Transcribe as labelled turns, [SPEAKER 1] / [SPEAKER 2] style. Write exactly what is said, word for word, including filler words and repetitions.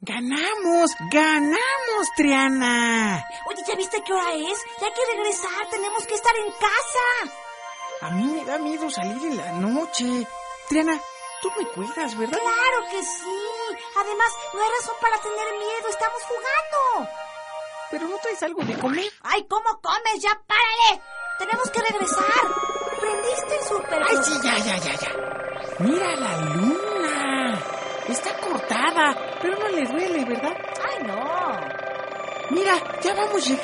[SPEAKER 1] ¡Ganamos! ¡Ganamos, Triana!
[SPEAKER 2] Oye, ¿ya viste qué hora es? Ya hay que regresar, tenemos que estar en casa.
[SPEAKER 1] A mí me da miedo salir en la noche. Triana, tú me cuidas, ¿verdad?
[SPEAKER 2] Claro que sí. Además, no hay razón para tener miedo, estamos jugando.
[SPEAKER 1] Pero no traes algo de comer.
[SPEAKER 2] ¡Ay, cómo comes! ¡Ya párale! Tenemos que regresar. ¿Prendiste el súper?
[SPEAKER 1] ¡Ay, sí, ya, ya, ya, ya! ¡Mira la luna! Está cortada, pero no le duele, ¿verdad?
[SPEAKER 2] ¡Ay, no!
[SPEAKER 1] Mira, ya vamos llegando.